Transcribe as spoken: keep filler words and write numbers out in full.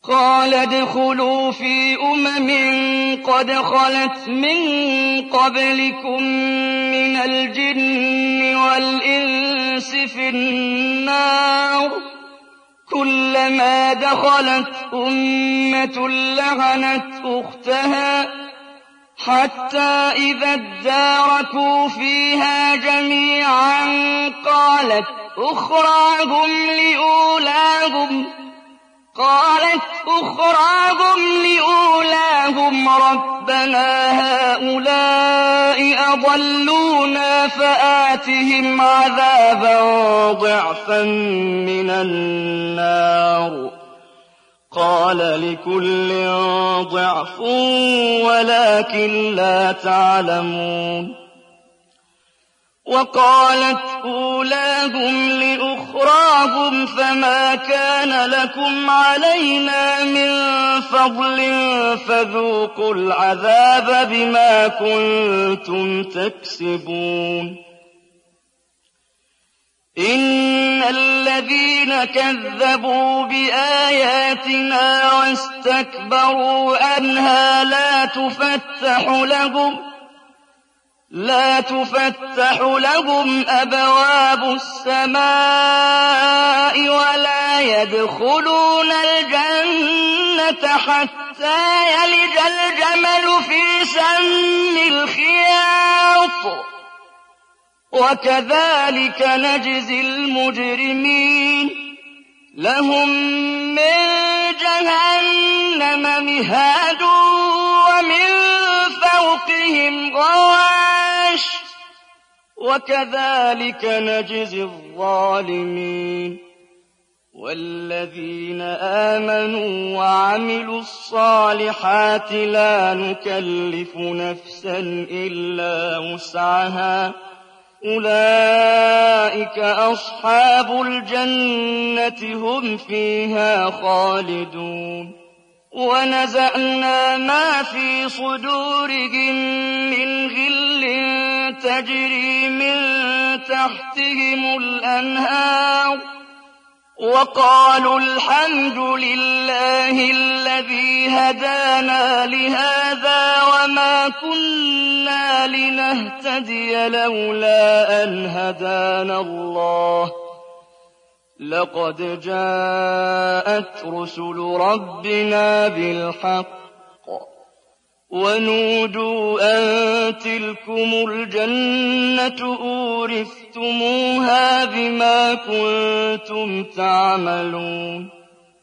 قال ادخلوا في أمم قد خلت من قبلكم من الجن والإنس في النار كلما دخلت أمة لعنت أختها حتى إذا اداركوا فيها جميعا قالت أخراهم لأولاهم قالت أخراهم لأولاهم ربنا هؤلاء أضلونا فآتهم عذابا ضعفا من النار قال لكل ضعف ولكن لا تعلمون وقالت أولاهم لأخراهم فما كان لكم علينا من فضل فذوقوا العذاب بما كنتم تكسبون إن الذين كذبوا بآياتنا واستكبروا عنها لا تفتح لهم لا تفتح لهم أبواب السماء ولا يدخلون الجنة حتى يلج الجمل في سم الخياط وكذلك نجزي المجرمين لهم من جهنم مهاد ومن فوقهم غواش وكذلك نجزي الظالمين والذين آمنوا وعملوا الصالحات لا نكلف نفسا إلا وسعها أولئك أصحاب الجنة هم فيها خالدون ونزعنا ما في صدورهم من غل تجري من تحتهم الأنهار وقالوا الحمد لله الذي هدانا لهذا وما كنا لنهتدي لولا أن هدانا الله لقد جاءت رسل ربنا بالحق ونودوا أن تلكم الجنة أورثتموها بما كنتم تعملون